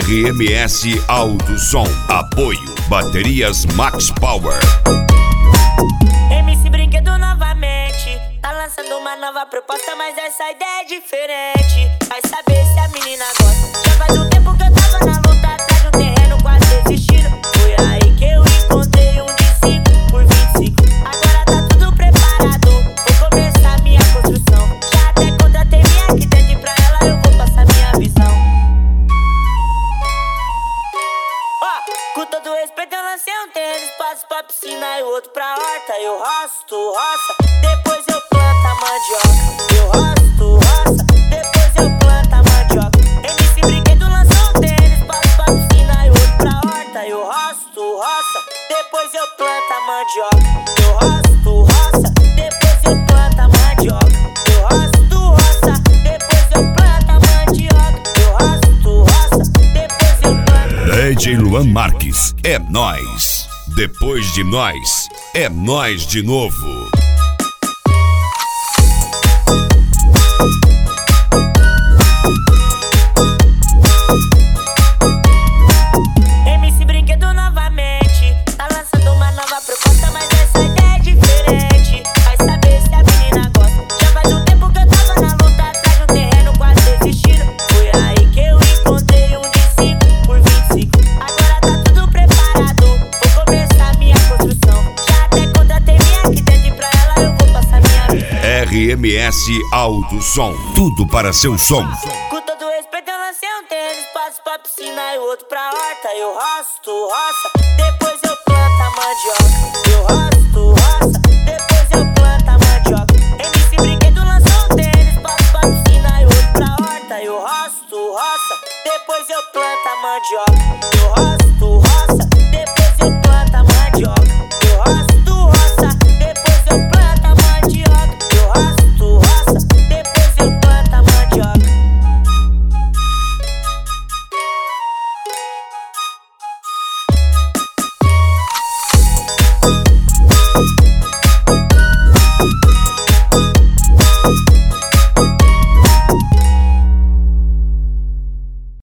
RMS Alto Som. Apoio Baterias Max Power. MC Brinquedo novamente tá lançando uma nova proposta, mas essa ideia é diferente. Vai saber se a menina gosta. Já faz um tempo que eu tava na luta atrás de um terreno, quase desistindo. Foi aí que eu encontrei um de 5 por 25. Agora tá tudo preparado, vou começar minha construção. Já até contratei minha arquiteta e pra ela eu vou passar minha visão. Com todo respeito eu lancei um tênis, passo pra piscina e o outro pra horta. Eu roço, roça, depois eu planto a mandioca. Eu roço, roça, depois eu planto a mandioca. MC Brinquedo lançou um tênis, passo pra piscina e o outro pra horta. Eu roço, roça, depois eu planto a mandioca. Eu roço, roça, depois eu planto a mandioca. Eu roço, roça, depois eu planto a mandioca. Eu roço, roça, depois eu planto. DJ Luan Marques, é nós. Depois de nós, é nós de novo. MC Brinquedo novamente tá lançando uma nova proposta, mas essa ideia é diferente. Vai saber se a menina gosta. Já faz um tempo que eu tava na luta atrás de um terreno, quase desistindo. Foi aí que eu encontrei um de 5 por 25. Agora tá tudo preparado, vou começar minha construção. Já até contratei minha arquiteta e pra ela eu vou passar minha visão. RMS Alto Som. Tudo para seu som. Com todo respeito eu lancei um tênis, passo pra piscina e o outro pra horta. Eu roço, roça, depois eu planto a mandioca. Eu roço, roça, depois eu planto a mandioca. MC Brinquedo lançou um tênis, passo pra piscina e o outro pra horta. Eu roço, roça, depois eu planto a mandioca. Eu roço,